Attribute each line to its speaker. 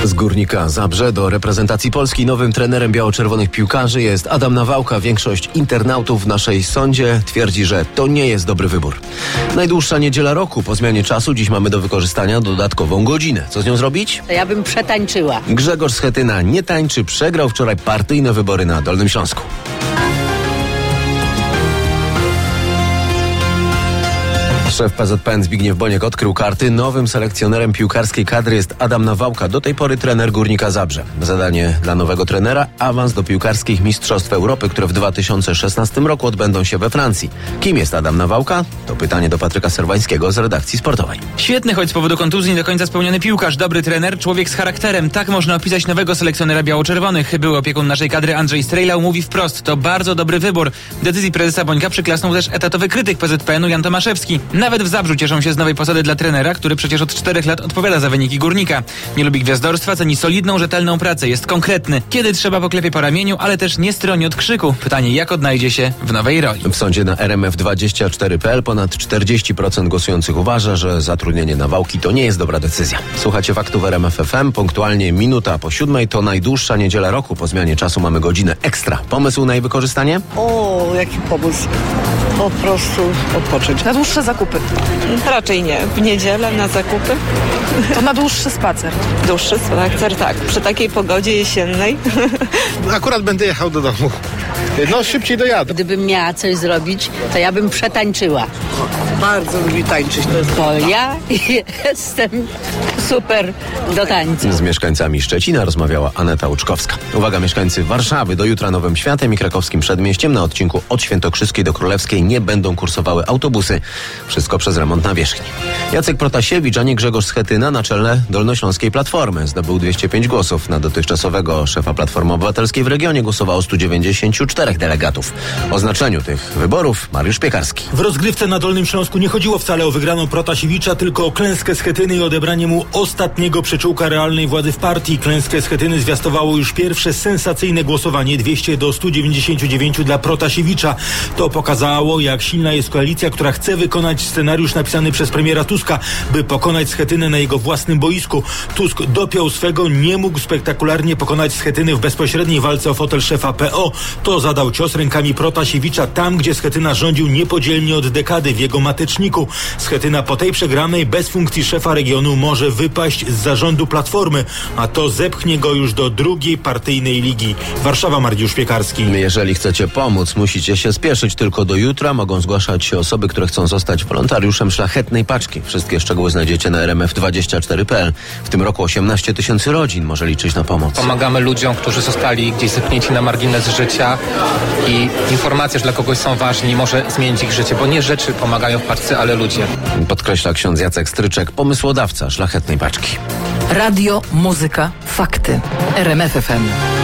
Speaker 1: Z Górnika Zabrze do reprezentacji Polski nowym trenerem biało-czerwonych piłkarzy jest Adam Nawałka. Większość internautów w naszej sądzie twierdzi, że to nie jest dobry wybór. Najdłuższa niedziela roku po zmianie czasu. Dziś mamy do wykorzystania dodatkową godzinę. Co z nią zrobić?
Speaker 2: To ja bym przetańczyła.
Speaker 1: Grzegorz Schetyna nie tańczy. Przegrał wczoraj partyjne wybory na Dolnym Śląsku. Szef PZPN Zbigniew Boniek odkrył karty. Nowym selekcjonerem piłkarskiej kadry jest Adam Nawałka, do tej pory trener Górnika Zabrze. Zadanie dla nowego trenera: awans do piłkarskich mistrzostw Europy, które w 2016 roku odbędą się we Francji. Kim jest Adam Nawałka? To pytanie do Patryka Serwańskiego z redakcji sportowej.
Speaker 3: Świetny, choć z powodu kontuzji nie do końca spełniony piłkarz, dobry trener, człowiek z charakterem. Tak można opisać nowego selekcjonera biało-czerwonych. Były opiekun naszej kadry Andrzej Strejlał mówi wprost: to bardzo dobry wybór. Decyzji prezesa Bońka przyklasnął też etatowy krytyk PZPN-u Jan Tomaszewski. Nawet w Zabrzu cieszą się z nowej posady dla trenera, który przecież od 4 lat odpowiada za wyniki Górnika. Nie lubi gwiazdorstwa, ceni solidną, rzetelną pracę, jest konkretny. Kiedy trzeba, poklepie po ramieniu, ale też nie stroni od krzyku. Pytanie, jak odnajdzie się w nowej roli.
Speaker 1: W sądzie na RMF24.pl ponad 40% głosujących uważa, że zatrudnienie Nawałki to nie jest dobra decyzja. Słuchacie faktów RMF FM. Punktualnie minuta po 7:00 to najdłuższa niedziela roku. Po zmianie czasu mamy godzinę ekstra. Pomysł na jej wykorzystanie?
Speaker 4: O, jaki pomysł. Po prostu odpocząć.
Speaker 5: Na dłuższe zakupy.
Speaker 4: Raczej nie. W niedzielę na zakupy.
Speaker 5: To na dłuższy spacer.
Speaker 4: Dłuższy spacer, tak. Przy takiej pogodzie jesiennej.
Speaker 6: Akurat będę jechał do domu. No, szybciej dojadę.
Speaker 2: Gdybym miała coś zrobić, to ja bym przetańczyła.
Speaker 4: Bardzo lubi tańczyć.
Speaker 2: Bo ja jestem super do tańca.
Speaker 1: Z mieszkańcami Szczecina rozmawiała Aneta Łuczkowska. Uwaga, mieszkańcy Warszawy, do jutra Nowym Światem i Krakowskim Przedmieściem na odcinku od Świętokrzyskiej do Królewskiej nie będą kursowały autobusy. Wszystko przez remont nawierzchni. Jacek Protasiewicz, a nie Grzegorz Schetyna na czele Dolnośląskiej Platformy. Zdobył 205 głosów. Na dotychczasowego szefa Platformy Obywatelskiej w regionie głosowało 194 delegatów. O znaczeniu tych wyborów Mariusz Piekarski.
Speaker 7: W rozgrywce na Dolnym Śląsku nie chodziło wcale o wygraną Protasiewicza, tylko o klęskę Schetyny i odebranie mu ostatniego przyczółka realnej władzy w partii. Klęskę Schetyny zwiastowało już pierwsze sensacyjne głosowanie, 200 do 199 dla Protasiewicza. To pokazało, jak silna jest koalicja, która chce wykonać scenariusz napisany przez premiera Tuska, by pokonać Schetynę na jego własnym boisku. Tusk dopiął swego, nie mógł spektakularnie pokonać Schetyny w bezpośredniej walce o fotel szefa PO. To zadał cios rękami Protasiewicza tam, gdzie Schetyna rządził niepodzielnie od dekady, w jego mateczniku. Schetyna po tej przegranej bez funkcji szefa regionu może wypaść z zarządu Platformy, a to zepchnie go już do drugiej partyjnej ligi. Warszawa, Mariusz Piekarski.
Speaker 1: Jeżeli chcecie pomóc, musicie się spieszyć. Tylko do jutra mogą zgłaszać się osoby, które chcą zostać wolontariuszem Szlachetnej Paczki. Wszystkie szczegóły znajdziecie na RMF24.pl. W tym roku 18 000 rodzin może liczyć na pomoc.
Speaker 8: Pomagamy ludziom, którzy zostali gdzieś zepchnięci na margines życia i informacja, że dla kogoś są ważni, może zmienić ich życie, bo nie rzeczy pomagają w paczce, ale ludzie.
Speaker 1: Podkreśla ksiądz Jacek Stryczek, pomysłodawca Szlachetnej Paczki.
Speaker 9: Radio, muzyka, fakty. RMF FM.